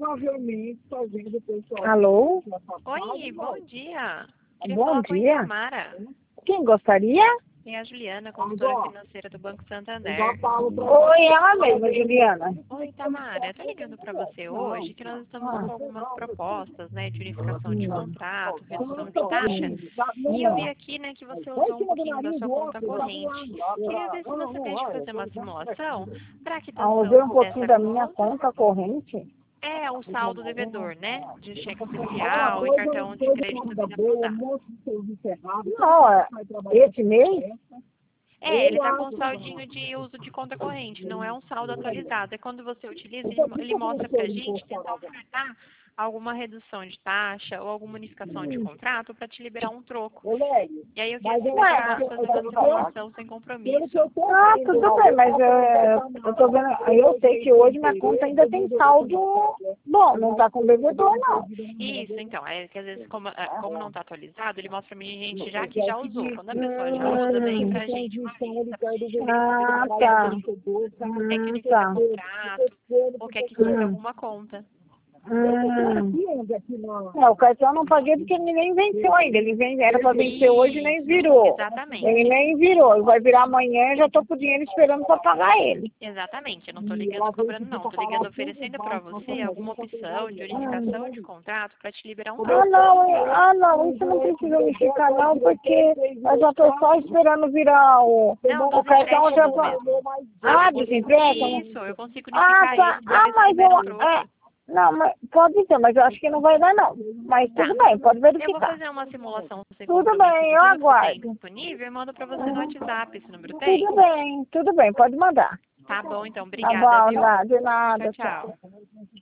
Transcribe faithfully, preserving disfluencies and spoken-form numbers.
provavelmente fazendo o pessoal... Alô? Oi, bom dia. Queria Bom falar com a dia. Itamara. Quem gostaria? Tem a Juliana, consultora financeira do Banco Santander. Oi, ela mesma, Juliana. Oi, Itamara. Eu tô ligando para você hoje que nós estamos com algumas propostas, né, de unificação de contrato, redução de taxa. E eu vi aqui, né, que você usou um pouquinho da sua conta corrente. Queria ver se você deixa eu fazer uma simulação para a Ah, quitação usei um pouquinho dessa da minha conta. conta corrente. É o saldo devedor, né? De cheque especial e cartão de crédito ainda para usar. Não, é esse mês? É, ele está com um saldinho de uso de conta corrente, não é um saldo atualizado. É quando você utiliza, ele, ele mostra para a gente tentar ofertar alguma redução de taxa ou alguma unificação de contrato para te liberar um troco. E aí eu queria saber se eu posso fazer essa simulação sem compromisso. Ah, tudo bem, mas eu, eu tô vendo, eu sei que hoje minha conta ainda tem saldo bom, não tá com devedor, não. Isso, então, é que às vezes, como, como não está atualizado, ele mostra pra gente já que já usou. Quando a pessoa já usa, vem pra gente uma lista pra gente ver Ah, se tá. quer que Hum, unifica tá. contrato ou quer que fique alguma conta. Hum. Não, o cartão eu não paguei porque ele nem venceu ainda. Ele vem, era para vencer hoje e nem virou. Exatamente. Ele nem virou. Ele vai virar amanhã e já estou com o dinheiro esperando para pagar ele. Exatamente. Eu não estou ligando cobrando, não. Estou ligando oferecendo para você alguma opção de unificação de contrato para te liberar um Ah, troco. não, ah, não, isso não precisa unificar, não, porque eu já estou só esperando virar o, Não, o cartão. Já empréstimos pra... mesmo. Ah, dos empréstimos? Isso, eu consigo Ah, unificar tá. eles para Ah, ver se mas libera eu. um troco. É, não, mas pode ser, mas eu acho que não vai dar, não. Mas tudo Tá. bem, pode Eu vou verificar. fazer uma simulação sem Tudo compromisso bem, de eu tudo que você tem aguardo. disponível e mando para você no WhatsApp. Esse número tem? Tudo bem, tudo bem, pode mandar. Tá bom, então. Tá Obrigada, bom, viu? nada, de nada, Tchau, tchau. tchau.